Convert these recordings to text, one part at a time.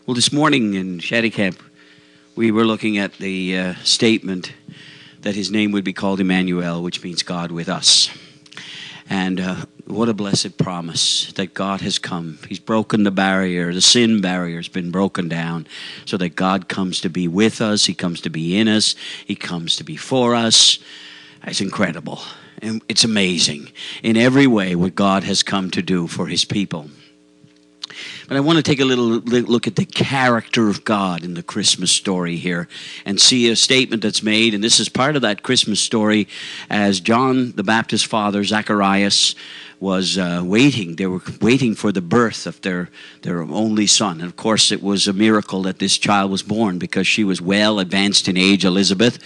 Well, this morning in Shady Camp, we were looking at the statement that his name would be called Emmanuel, which means God with us. And what a blessed promise that God has come. He's broken the barrier. The sin barrier has been broken down so that God comes to be with us. He comes to be in us. He comes to be for us. It's incredible. And it's amazing in every way what God has come to do for his people. But I want to take a little look at the character of God in the Christmas story here and see a statement that's made. And this is part of that Christmas story as John the Baptist's father, Zacharias, was waiting. They were waiting for the birth of their only son. And of course, it was a miracle that this child was born because she was well advanced in age, Elizabeth,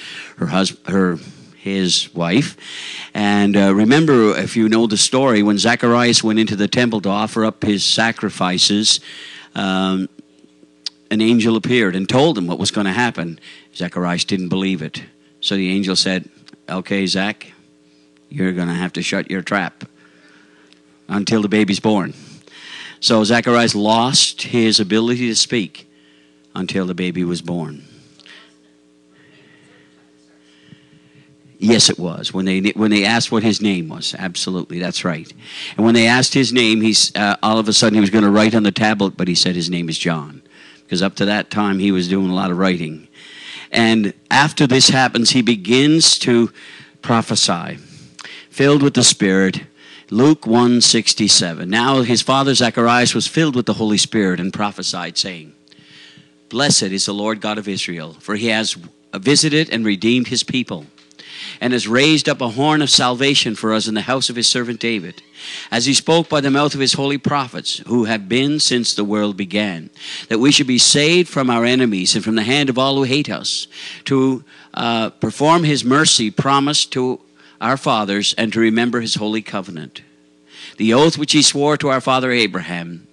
his wife. And remember, if you know the story, when Zacharias went into the temple to offer up his sacrifices, an angel appeared and told him what was going to happen. Zacharias didn't believe it. So the angel said, okay, Zach, you're going to have to shut your trap until the baby's born. So Zacharias lost his ability to speak until the baby was born. Yes, it was. When they asked what his name was. Absolutely, that's right. And when they asked his name, he's all of a sudden he was going to write on the tablet, but he said his name is John. Because up to that time, he was doing a lot of writing. And after this happens, he begins to prophesy, filled with the Spirit. Luke 1:67. Now his father Zacharias was filled with the Holy Spirit and prophesied, saying, Blessed is the Lord God of Israel, for he has visited and redeemed his people, and has raised up a horn of salvation for us in the house of his servant David, as he spoke by the mouth of his holy prophets, who have been since the world began, that we should be saved from our enemies and from the hand of all who hate us, to perform his mercy promised to our fathers, and to remember his holy covenant, the oath which he swore to our father Abraham,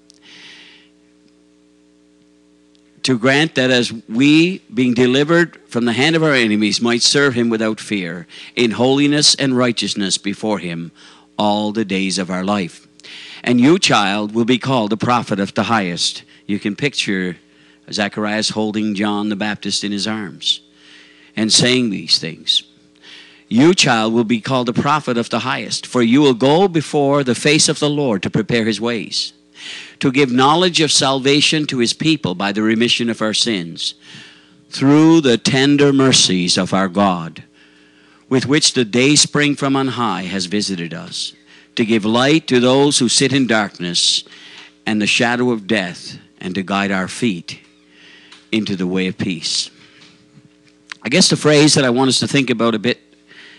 to grant that as we, being delivered from the hand of our enemies, might serve him without fear, in holiness and righteousness before him all the days of our life. And you, child, will be called the prophet of the highest. You can picture Zacharias holding John the Baptist in his arms and saying these things. You, child, will be called the prophet of the highest, for you will go before the face of the Lord to prepare his ways, to give knowledge of salvation to his people by the remission of our sins, through the tender mercies of our God, with which the day spring from on high has visited us, to give light to those who sit in darkness and the shadow of death, and to guide our feet into the way of peace. I guess the phrase that I want us to think about a bit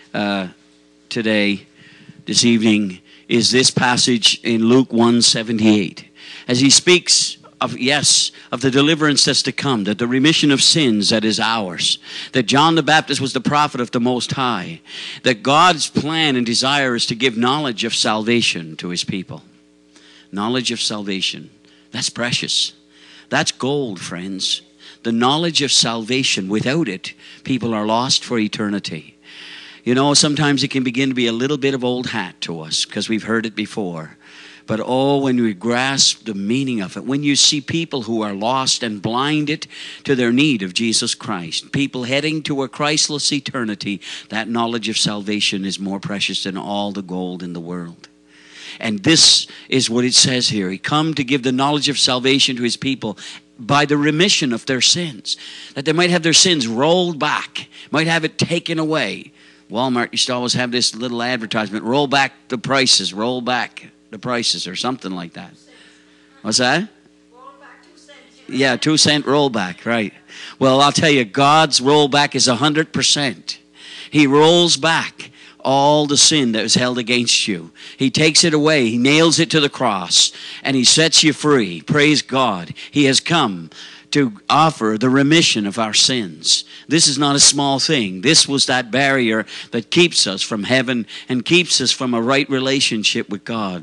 today, this evening, is this passage in Luke 1:78. As he speaks of the deliverance that's to come, that the remission of sins that is ours, that John the Baptist was the prophet of the Most High, that God's plan and desire is to give knowledge of salvation to his people. Knowledge of salvation. That's precious. That's gold, friends. The knowledge of salvation. Without it, people are lost for eternity. You know, sometimes it can begin to be a little bit of old hat to us because we've heard it before. But when we grasp the meaning of it, when you see people who are lost and blinded to their need of Jesus Christ, people heading to a Christless eternity, that knowledge of salvation is more precious than all the gold in the world. And this is what it says here. He come to give the knowledge of salvation to his people by the remission of their sins, that they might have their sins rolled back, might have it taken away. Walmart used to always have this little advertisement, roll back the prices, roll back the prices, or something like that. What's that? Roll back 2 cents. Yeah, 2 cent rollback, right. Well, I'll tell you, God's rollback is 100%. He rolls back all the sin that was held against you. He takes it away. He nails it to the cross, and he sets you free. Praise God. He has come to offer the remission of our sins. This is not a small thing. This was that barrier that keeps us from heaven and keeps us from a right relationship with God.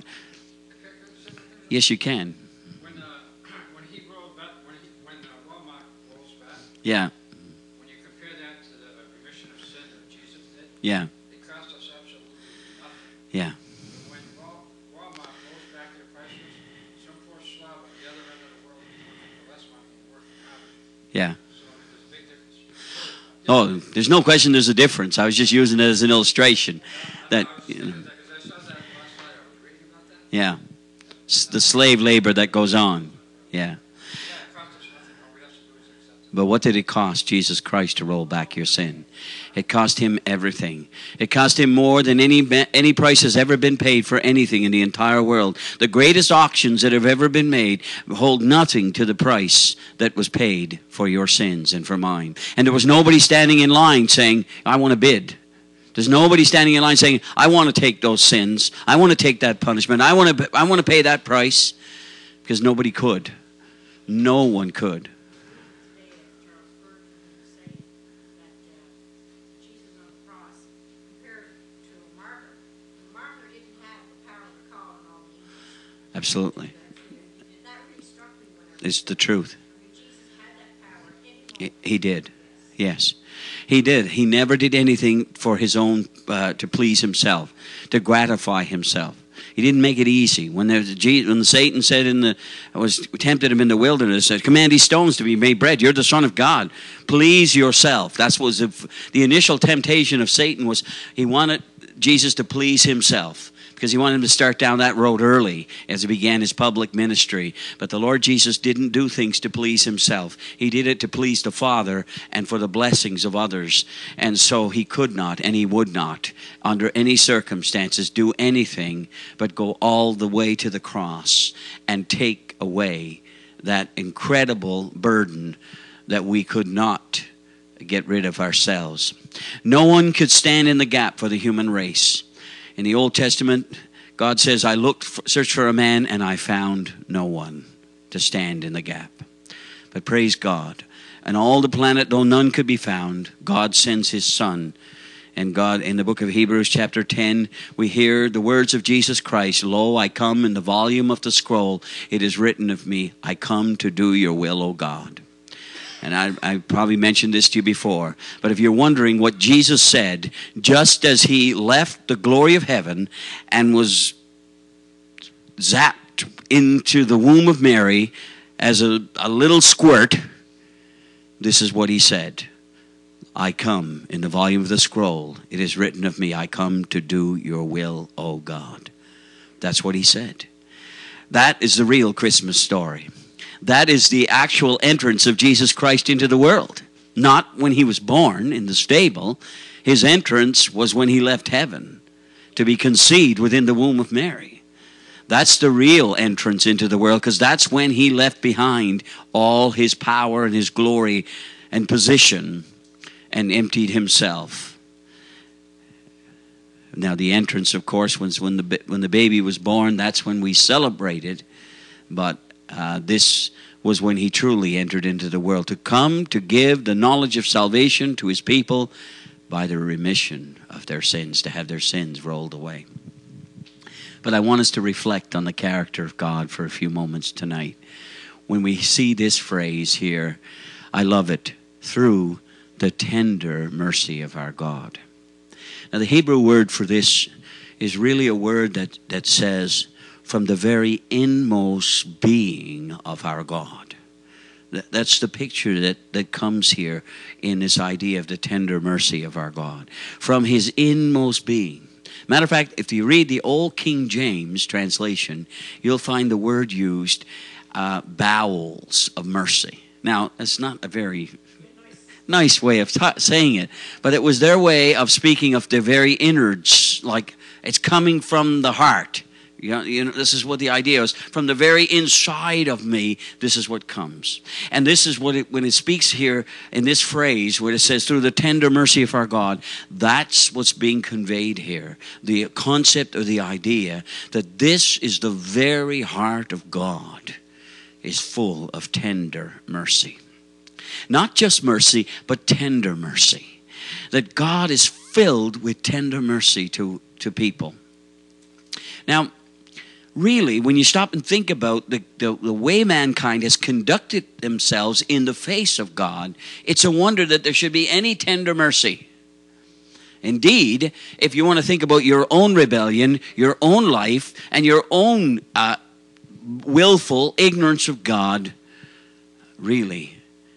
Yes, you can. When he rolled back, when Walmart rolls back, Yeah. when you compare that to the remission of sin that Jesus did, Yeah. it cost us absolutely nothing. Yeah. When Walmart rolls back their prices, some poor slob at the other end of the world is working for less money and working Yeah. So there's a big difference. Oh, there's no question there's a difference. I was just using it as an illustration. That, I was thinking that because I saw that last night. I was reading about that. yeah. The slave labor that goes on. Yeah. Yeah, it costs us nothing. All we have to do is accept it. But what did it cost Jesus Christ to roll back your sin? It cost him everything. It cost him more than any price has ever been paid for anything in the entire world. The greatest auctions that have ever been made hold nothing to the price that was paid for your sins and for mine. And there was nobody standing in line saying, I want to bid. There's nobody standing in line saying, I want to take those sins. I want to take that punishment. I want to pay that price. Because nobody could. No one could. Absolutely. It's the truth. He did. Yes. He did. He never did anything for his own, to please himself, to gratify himself. He didn't make it easy. When Satan said was tempted him in the wilderness, said, command these stones to be made bread. You're the Son of God. Please yourself. That was the initial temptation of Satan. Was he wanted Jesus to please himself, because he wanted him to start down that road early as he began his public ministry. But the Lord Jesus didn't do things to please himself. He did it to please the Father and for the blessings of others. And so he could not and he would not, under any circumstances, do anything but go all the way to the cross and take away that incredible burden that we could not get rid of ourselves. No one could stand in the gap for the human race. In the Old Testament, God says, I searched for a man and I found no one to stand in the gap. But praise God. On all the planet, though none could be found, God sends his Son. And God, in the book of Hebrews chapter 10, we hear the words of Jesus Christ, Lo, I come in the volume of the scroll. It is written of me, I come to do your will, O God. And I probably mentioned this to you before, but if you're wondering what Jesus said, just as he left the glory of heaven and was zapped into the womb of Mary as a little squirt, this is what he said. I come in the volume of the scroll. It is written of me, I come to do your will, O God. That's what he said. That is the real Christmas story. That is the actual entrance of Jesus Christ into the world. Not when he was born in the stable. His entrance was when he left heaven to be conceived within the womb of Mary. That's the real entrance into the world, because that's when he left behind all his power and his glory and position and emptied himself. Now the entrance, of course, was when the baby was born. That's when we celebrated. But this was when he truly entered into the world, to come to give the knowledge of salvation to his people by the remission of their sins, to have their sins rolled away. But I want us to reflect on the character of God for a few moments tonight. When we see this phrase here, I love it, through the tender mercy of our God. Now the Hebrew word for this is really a word that says, from the very inmost being of our God. That's the picture that comes here in this idea of the tender mercy of our God. From his inmost being. Matter of fact, if you read the old King James translation, you'll find the word used, bowels of mercy. Now, that's not a very nice way of saying it, but it was their way of speaking of the very innards, like it's coming from the heart. You know, this is what the idea is. From the very inside of me, this is what comes. And this is what when it speaks here in this phrase, where it says, through the tender mercy of our God, that's what's being conveyed here. The concept or the idea that this is the very heart of God is full of tender mercy. Not just mercy, but tender mercy. That God is filled with tender mercy to people. Now, really, when you stop and think about the way mankind has conducted themselves in the face of God, it's a wonder that there should be any tender mercy. Indeed, if you want to think about your own rebellion, your own life, and your own willful ignorance of God, really,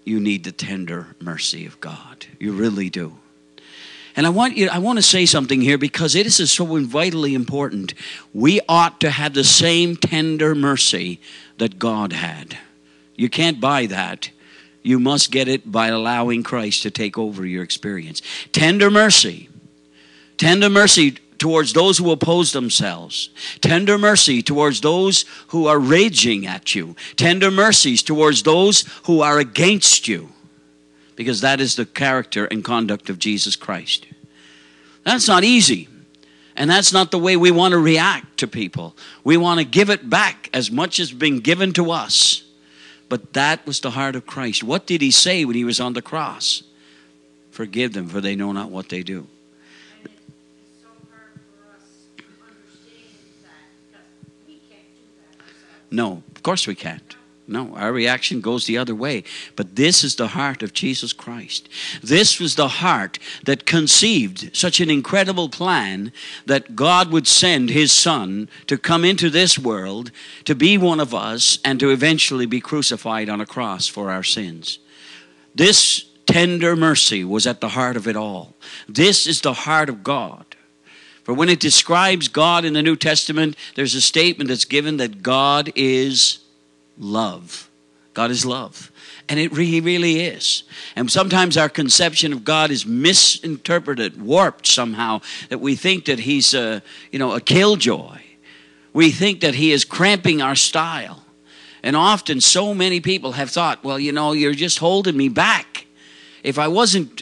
you need the tender mercy of God. You really do. And I want to say something here, because it is so vitally important. We ought to have the same tender mercy that God had. You can't buy that. You must get it by allowing Christ to take over your experience. Tender mercy. Tender mercy towards those who oppose themselves. Tender mercy towards those who are raging at you. Tender mercies towards those who are against you. Because that is the character and conduct of Jesus Christ. That's not easy. And that's not the way we want to react to people. We want to give it back as much as been given to us. But that was the heart of Christ. What did he say when he was on the cross? Forgive them, for they know not what they do. And it's so hard for us to understand that, because we can't do that ourselves. No, of course we can't. No, our reaction goes the other way. But this is the heart of Jesus Christ. This was the heart that conceived such an incredible plan that God would send his Son to come into this world, to be one of us, and to eventually be crucified on a cross for our sins. This tender mercy was at the heart of it all. This is the heart of God. For when it describes God in the New Testament, there's a statement that's given that God is love. God is love. And it really is. And sometimes our conception of God is misinterpreted, warped somehow, that we think that he's a killjoy. We think that he is cramping our style. And often so many people have thought, well, you're just holding me back. If I wasn't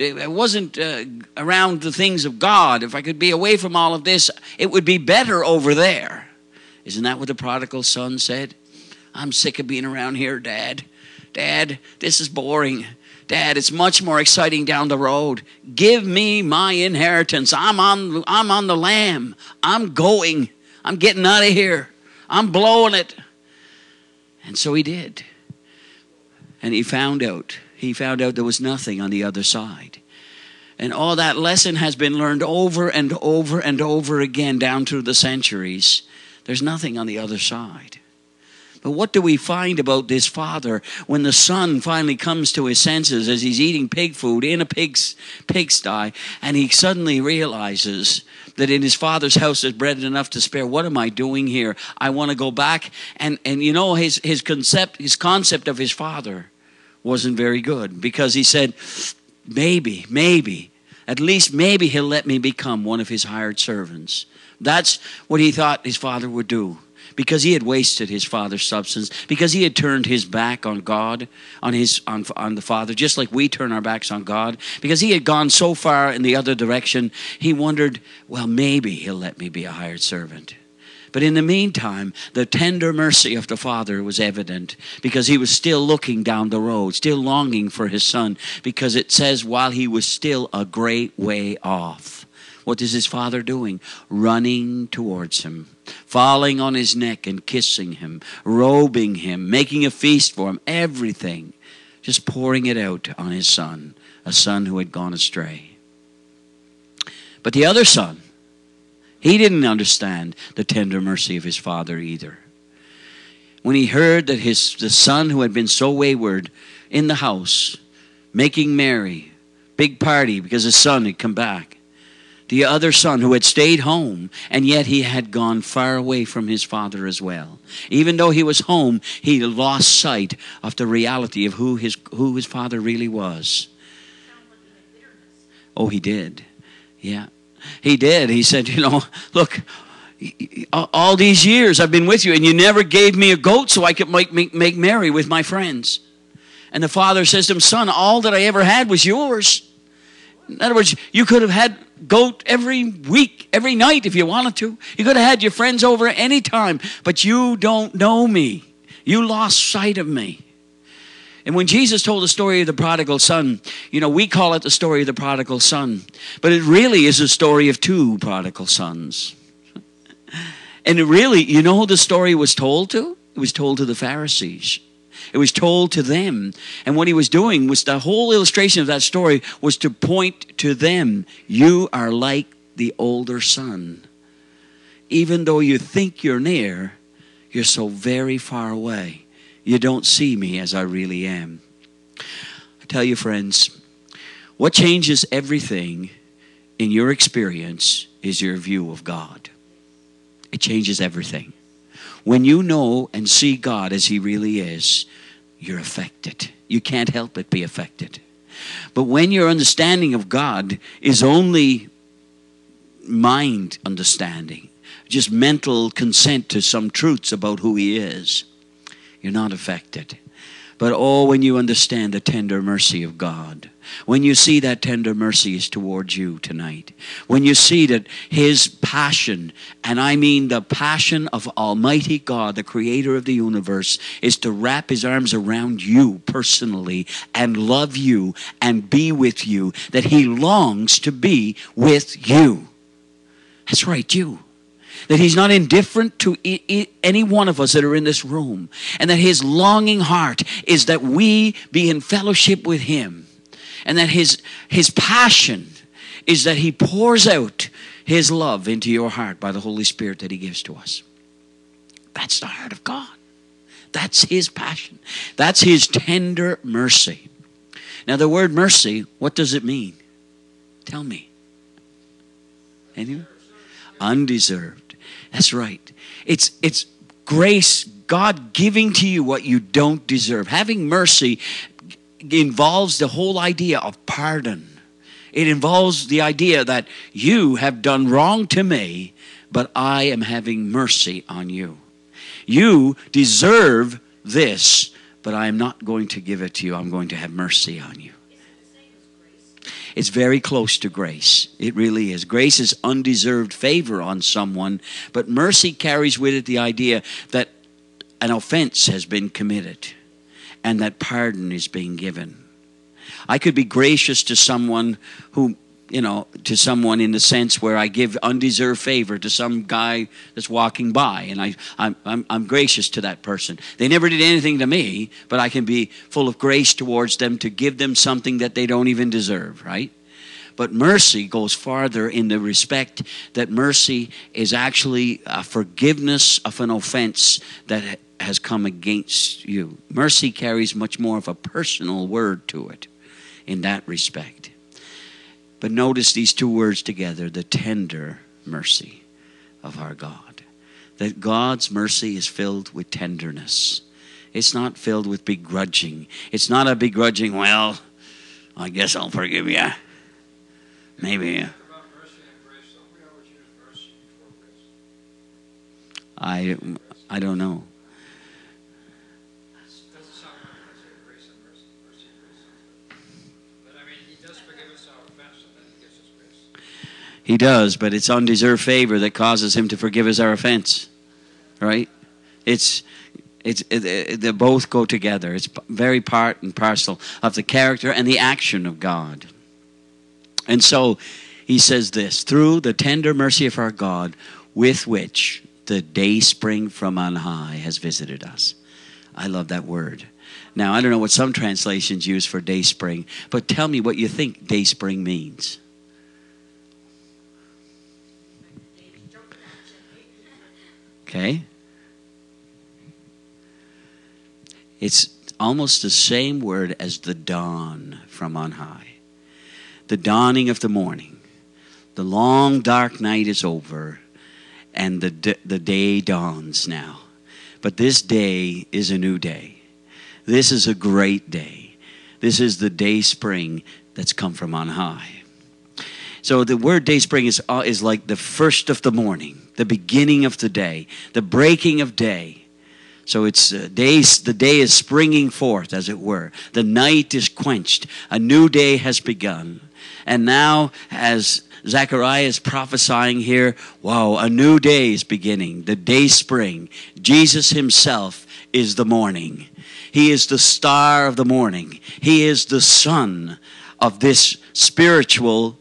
around the things of God, if I could be away from all of this, it would be better over there. Isn't that what the prodigal son said? I'm sick of being around here, Dad. Dad, this is boring. Dad, it's much more exciting down the road. Give me my inheritance. I'm on the lam. I'm going. I'm getting out of here. I'm blowing it. And so he did. And he found out there was nothing on the other side. And all that lesson has been learned over and over and over again down through the centuries. There's nothing on the other side. But what do we find about this father when the son finally comes to his senses as he's eating pig food in a pigsty, and he suddenly realizes that in his father's house there's bread enough to spare? What am I doing here? I want to go back. And his concept of his father wasn't very good, because he said, maybe, at least maybe he'll let me become one of his hired servants. That's what he thought his father would do. Because he had wasted his father's substance, because he had turned his back on God, on the Father, just like we turn our backs on God. Because he had gone so far in the other direction, he wondered, well, maybe he'll let me be a hired servant. But in the meantime, the tender mercy of the Father was evident, because he was still looking down the road, still longing for his son, because it says while he was still a great way off. What is his father doing? Running towards him, falling on his neck and kissing him, robing him, making a feast for him, everything. Just pouring it out on his son, a son who had gone astray. But the other son, he didn't understand the tender mercy of his father either. When he heard that the son who had been so wayward in the house, making merry, big party because his son had come back. The other son who had stayed home, and yet he had gone far away from his father as well. Even though he was home, he lost sight of the reality of who his father really was. Oh, he did. Yeah, he did. He said, look, all these years I've been with you, and you never gave me a goat so I could make merry with my friends. And the father says to him, son, all that I ever had was yours. In other words, you could have had goat every week, every night if you wanted to. You could have had your friends over any time, but you don't know me. You lost sight of me. And when Jesus told the story of the prodigal son, we call it the story of the prodigal son, but it really is a story of two prodigal sons. And it really, who the story was told to? It was told to the Pharisees. It was told to them. And what he was doing was, the whole illustration of that story was to point to them. You are like the older son. Even though you think you're near, you're so very far away. You don't see me as I really am. I tell you, friends, what changes everything in your experience is your view of God. It changes everything. When you know and see God as He really is, you're affected. You can't help but be affected. But when your understanding of God is only mind understanding, just mental consent to some truths about who He is, you're not affected. But oh, when you understand the tender mercy of God, when you see that tender mercy is towards you tonight, when you see that His passion, and I mean the passion of Almighty God, the creator of the universe, is to wrap His arms around you personally and love you and be with you, that He longs to be with you. That's right, you. That He's not indifferent to any one of us that are in this room. And that His longing heart is that we be in fellowship with Him. And that His passion is that He pours out His love into your heart by the Holy Spirit that He gives to us. That's the heart of God. That's His passion. That's His tender mercy. Now the word mercy, what does it mean? Tell me. Anyone? Undeserved. That's right. It's grace, God giving to you what you don't deserve. Having mercy involves the whole idea of pardon. It involves the idea that you have done wrong to me, but I am having mercy on you. You deserve this, but I am not going to give it to you. I'm going to have mercy on you. It's very close to grace. It really is. Grace is undeserved favor on someone, but mercy carries with it the idea that an offense has been committed and that pardon is being given. I could be gracious to someone who, to someone in the sense where I give undeserved favor to some guy that's walking by, and I'm gracious to that person. They never did anything to me, but I can be full of grace towards them to give them something that they don't even deserve, right? But mercy goes farther in the respect that mercy is actually a forgiveness of an offense that has come against you. Mercy carries much more of a personal word to it in that respect. But notice these two words together, the tender mercy of our God. That God's mercy is filled with tenderness. It's not filled with begrudging. It's not a begrudging, well, I guess I'll forgive you. Maybe. About mercy and grace, don't we always use mercy before grace? I don't know. Doesn't sound right when I say grace and mercy. Mercy and grace sounds good. But I mean, He does forgive us our offense, and then He gives us grace. He does, but it's undeserved favor that causes Him to forgive us our offense. Right? They both go together. It's very part and parcel of the character and the action of God. And so he says this, through the tender mercy of our God, with which the day spring from on high has visited us. I love that word. Now, I don't know what some translations use for day spring, but tell me what you think day spring means. Okay? It's almost the same word as the dawn from on high. The dawning of the morning. The long dark night is over and the day dawns now. But this day is a new day. This is a great day. This is the day spring that's come from on high. So the word day spring is like the first of the morning, the beginning of the day, the breaking of day. So it's the day is springing forth, as it were. The night is quenched. A new day has begun. And now, as Zechariah is prophesying here, wow, a new day is beginning. The day spring. Jesus Himself is the morning. He is the star of the morning. He is the sun of this spiritual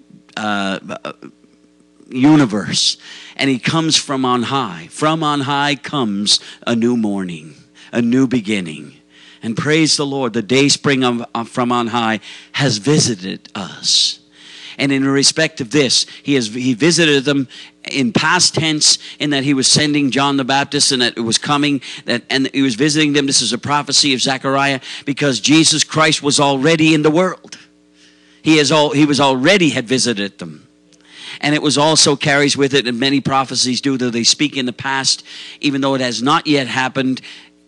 universe. And He comes from on high. From on high comes a new morning, a new beginning. And praise the Lord, the day spring from on high has visited us. And in respect of this, he visited them in past tense, in that he was sending John the Baptist and that it was coming, and he was visiting them. This is a prophecy of Zechariah, because Jesus Christ was already in the world. He was already had visited them. And it was also carries with it, and many prophecies do, though they speak in the past, even though it has not yet happened.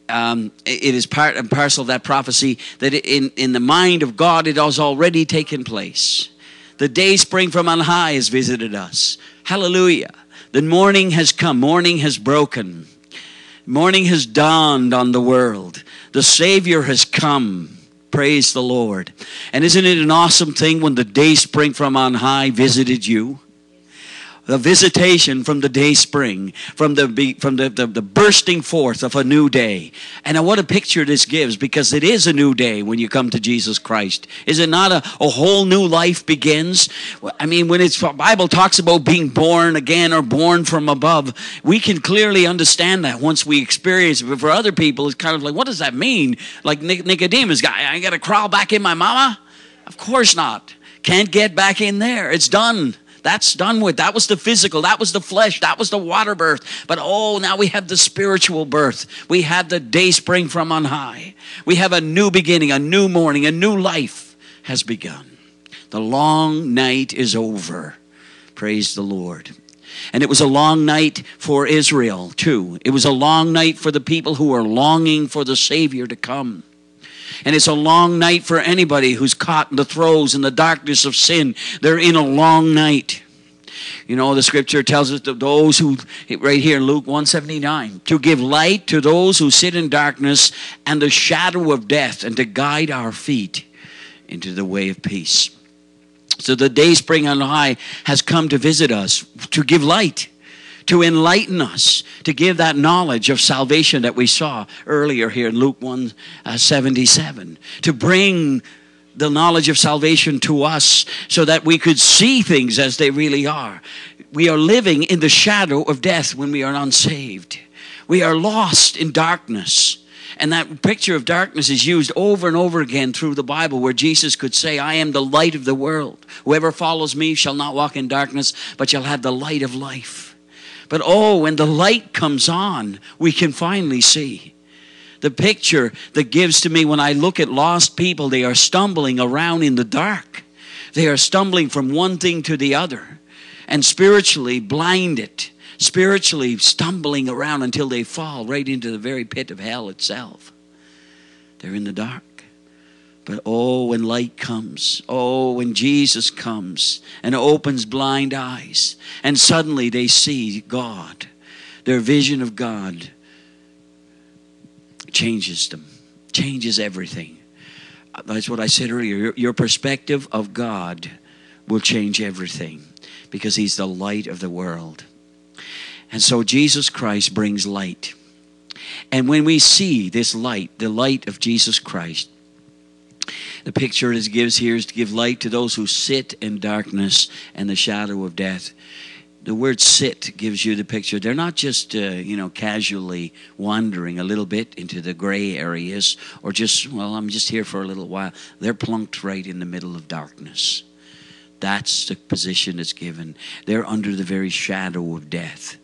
It is part and parcel of that prophecy that in the mind of God it has already taken place. The day spring from on high has visited us. Hallelujah. The morning has come. Morning has broken. Morning has dawned on the world. The Savior has come. Praise the Lord. And isn't it an awesome thing when the day spring from on high visited you? The visitation from the day spring, from the bursting forth of a new day. And what a picture this gives, because it is a new day when you come to Jesus Christ. Is it not a whole new life begins? I mean, when the Bible talks about being born again or born from above, we can clearly understand that once we experience it. But for other people, it's kind of like, what does that mean? Like Nicodemus, I got to crawl back in my mama? Of course not. Can't get back in there. It's done. That's done with. That was the physical. That was the flesh. That was the water birth. But now we have the spiritual birth. We have the day spring from on high. We have a new beginning, a new morning, a new life has begun. The long night is over. Praise the Lord. And it was a long night for Israel too. It was a long night for the people who are longing for the Savior to come. And it's a long night for anybody who's caught in the throes and the darkness of sin. They're in a long night. You know, the scripture tells us that those who, right here in Luke 1:79, to give light to those who sit in darkness and the shadow of death, and to guide our feet into the way of peace. So the day spring on high has come to visit us, to give light, to enlighten us, to give that knowledge of salvation that we saw earlier here in Luke 1:77, to bring the knowledge of salvation to us so that we could see things as they really are. We are living in the shadow of death when we are unsaved. We are lost in darkness. And that picture of darkness is used over and over again through the Bible, where Jesus could say, I am the light of the world. Whoever follows me shall not walk in darkness, but shall have the light of life. But when the light comes on, we can finally see. The picture that gives to me when I look at lost people, they are stumbling around in the dark. They are stumbling from one thing to the other, and spiritually blinded, spiritually stumbling around until they fall right into the very pit of hell itself. They're in the dark. But when light comes, when Jesus comes and opens blind eyes, and suddenly they see God, their vision of God changes them, changes everything. That's what I said earlier. Your perspective of God will change everything, because He's the light of the world. And so Jesus Christ brings light. And when we see this light, the light of Jesus Christ, the picture it gives here is to give light to those who sit in darkness and the shadow of death. The word sit gives you the picture. They're not just, casually wandering a little bit into the gray areas, or just, I'm just here for a little while. They're plunked right in the middle of darkness. That's the position that's given. They're under the very shadow of death.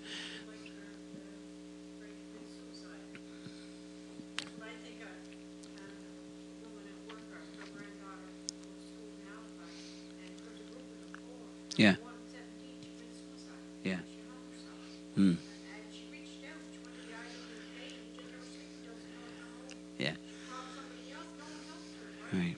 Yeah. Yeah. Hmm. Yeah. Right.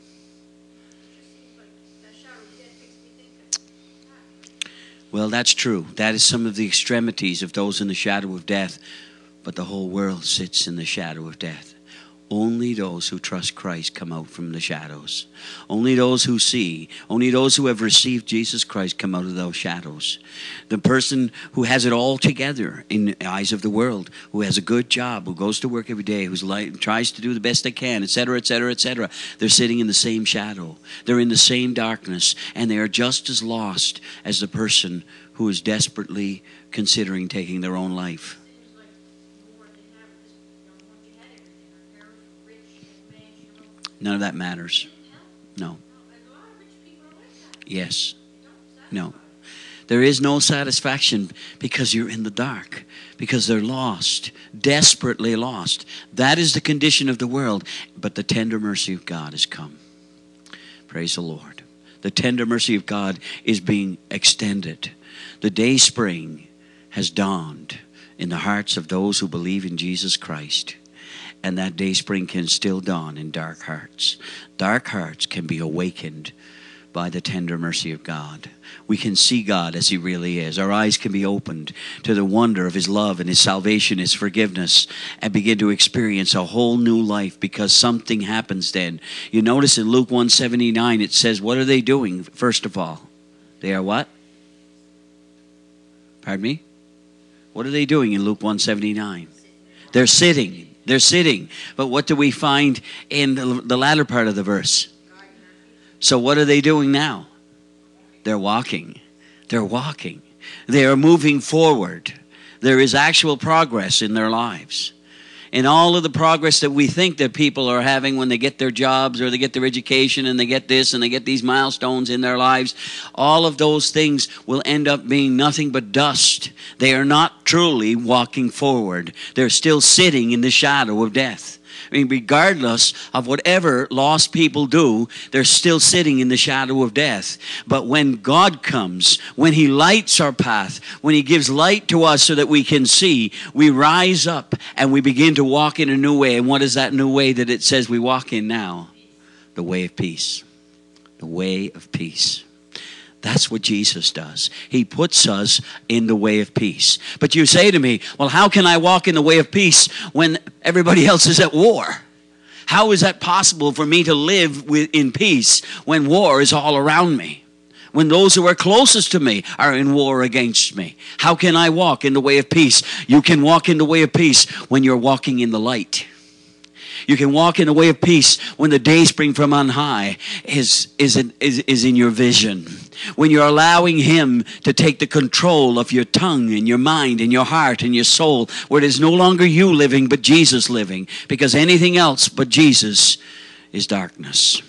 Well, that's true. That is some of the extremities of those in the shadow of death. But the whole world sits in the shadow of death. Only those who trust Christ come out from the shadows. Only those who see, only those who have received Jesus Christ come out of those shadows. The person who has it all together in the eyes of the world, who has a good job, who goes to work every day, who tries to do the best they can, etc., etc., etc., they're sitting in the same shadow. They're in the same darkness, and they are just as lost as the person who is desperately considering taking their own life. None of that matters. No. Yes. No. There is no satisfaction because you're in the dark, because they're lost, desperately lost. That is the condition of the world. But the tender mercy of God has come. Praise the Lord. The tender mercy of God is being extended. The day spring has dawned in the hearts of those who believe in Jesus Christ. And that day spring can still dawn in dark hearts. Dark hearts can be awakened by the tender mercy of God. We can see God as He really is. Our eyes can be opened to the wonder of His love and His salvation, His forgiveness, and begin to experience a whole new life because something happens then. You notice in Luke 1:79 it says, what are they doing? First of all, they are what? Pardon me? What are they doing in Luke 1:79? They're sitting. They're sitting. But what do we find in the latter part of the verse? So what are they doing now? They're walking. They're walking. They are moving forward. There is actual progress in their lives. And all of the progress that we think that people are having when they get their jobs or they get their education and they get this and they get these milestones in their lives, all of those things will end up being nothing but dust. They are not truly walking forward. They're still sitting in the shadow of death. I mean, regardless of whatever lost people do, they're still sitting in the shadow of death. But when God comes, when He lights our path, when He gives light to us so that we can see, we rise up and we begin to walk in a new way. And what is that new way that it says we walk in now? The way of peace. The way of peace. That's what Jesus does. He puts us in the way of peace. But you say to me, well, how can I walk in the way of peace when everybody else is at war? How is that possible for me to live in peace when war is all around me? When those who are closest to me are in war against me? How can I walk in the way of peace? You can walk in the way of peace when you're walking in the light. You can walk in the way of peace when the day spring from on high is in your vision. When you're allowing Him to take the control of your tongue and your mind and your heart and your soul, where it is no longer you living but Jesus living, because anything else but Jesus is darkness.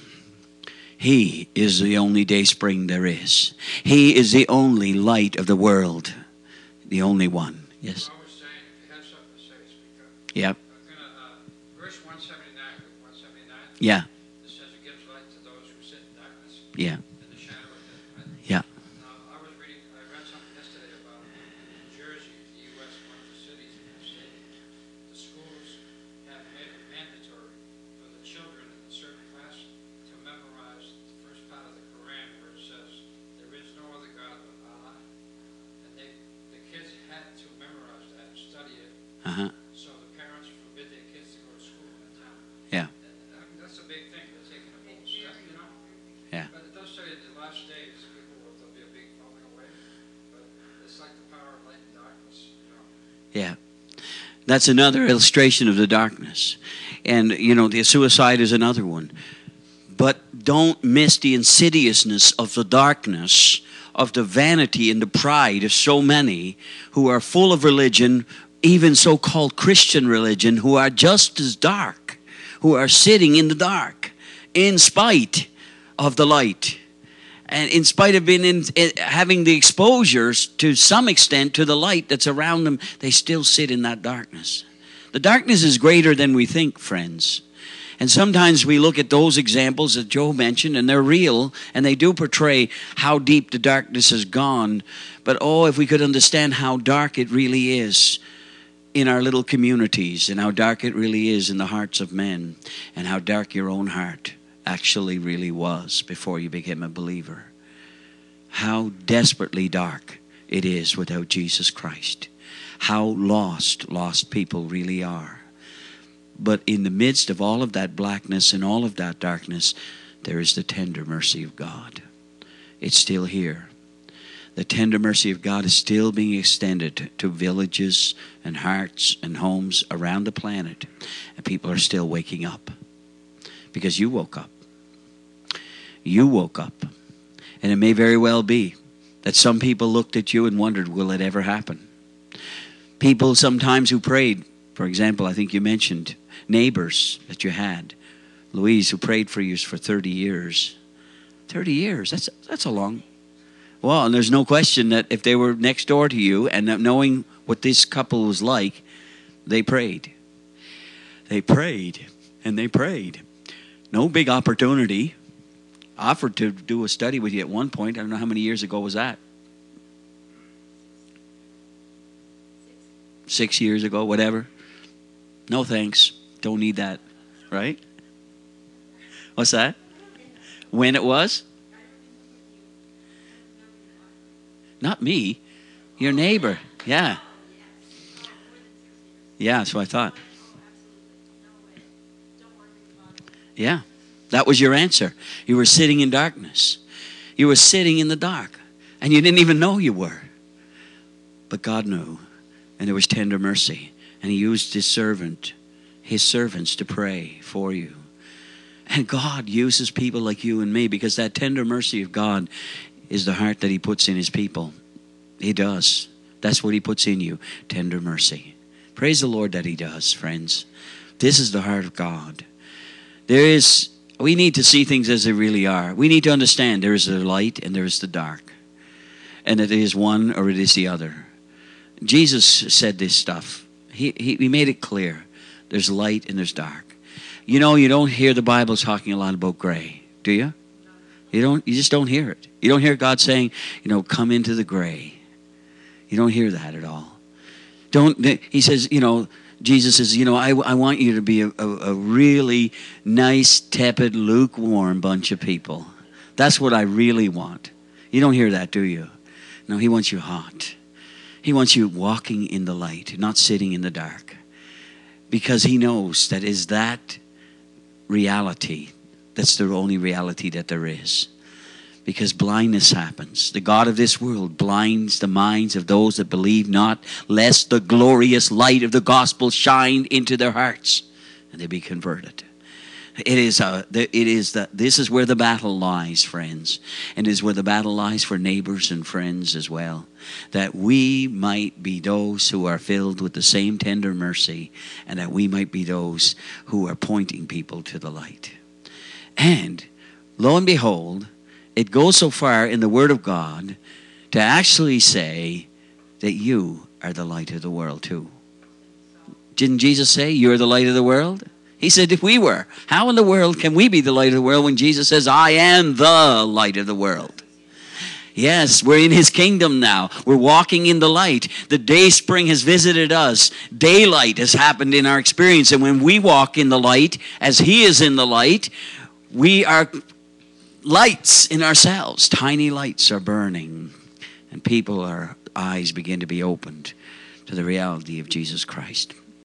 He is the only day spring there is. He is the only light of the world, the only one. Yes. I was saying, if you have something to say, speak up. Yep. Verse 179, 179. Yeah. It says it gives light to those who sit in darkness. Yeah. In the shadow of death. Right? Yeah. Now, I read something yesterday about New Jersey, the U.S., one of the cities in the state. The schools have made it mandatory for the children in a certain class to memorize the first part of the Quran where it says, there is no other God but Allah. And the kids had to memorize that and study it. Uh-huh. So the parents forbid their kids to go to school in town. Yeah. And that's a big thing. They're taking a bold step, you know. Yeah. But it does say in the last days, there'll be a big falling away. But it's like the power of light and darkness, you know. Yeah. That's another illustration of the darkness. And, you know, the suicide is another one. But don't miss the insidiousness of the darkness, of the vanity and the pride of so many who are full of religion, even so-called Christian religion, who are just as dark, who are sitting in the dark in spite of the light. And in spite of having the exposures to some extent to the light that's around them, they still sit in that darkness. The darkness is greater than we think, friends. And sometimes we look at those examples that Joe mentioned, and they're real, and they do portray how deep the darkness has gone. But oh, if we could understand how dark it really is in our little communities, and how dark it really is in the hearts of men, and how dark your own heart actually really was before you became a believer. How desperately dark it is without Jesus Christ. How lost people really are. But in the midst of all of that blackness and all of that darkness, there is the tender mercy of God. It's still here. The tender mercy of God is still being extended to villages and hearts and homes around the planet. And people are still waking up. Because you woke up. You woke up. And it may very well be that some people looked at you and wondered, will it ever happen? People sometimes who prayed, for example, I think you mentioned neighbors that you had. Louise, who prayed for you for 30 years. 30 years, that's a long. Well, and there's no question that if they were next door to you and that knowing what this couple was like, they prayed. They prayed and they prayed. No big opportunity. Offered to do a study with you at one point. I don't know how many years ago was that. 6 years ago, whatever. No thanks. Don't need that. Right? What's that? When it was? Not me. Your neighbor. Yeah. Yeah, that's what I thought. Yeah. That was your answer. You were sitting in darkness. You were sitting in the dark. And you didn't even know you were. But God knew. And there was tender mercy. And He used His servants to pray for you. And God uses people like you and me because that tender mercy of God is the heart that He puts in His people. He does. That's what He puts in you. Tender mercy. Praise the Lord that He does, friends. This is the heart of God. We need to see things as they really are. We need to understand there is the light and there is the dark. And it is one or it is the other. Jesus said this stuff. He made it clear. There's light and there's dark. You know, you don't hear the Bible talking a lot about gray, do you? You just don't hear it. You don't hear God saying, come into the gray. You don't hear that at all. He says, Jesus says, I want you to be a really nice, tepid, lukewarm bunch of people. That's what I really want. You don't hear that, do you? No, He wants you hot. He wants you walking in the light, not sitting in the dark. Because He knows that is that reality. That's the only reality that there is. Because blindness happens. The God of this world blinds the minds of those that believe not, lest the glorious light of the gospel shine into their hearts and they be converted. This is where the battle lies, friends. And it is where the battle lies for neighbors and friends as well. That we might be those who are filled with the same tender mercy, and that we might be those who are pointing people to the light. And lo and behold, it goes so far in the Word of God to actually say that you are the light of the world too. Didn't Jesus say you're the light of the world? He said if we were, how in the world can we be the light of the world when Jesus says, I am the light of the world? Yes, we're in His kingdom now. We're walking in the light. The day spring has visited us. Daylight has happened in our experience. And when we walk in the light, as He is in the light, we are lights in ourselves. Tiny lights are burning. And our eyes begin to be opened to the reality of Jesus Christ.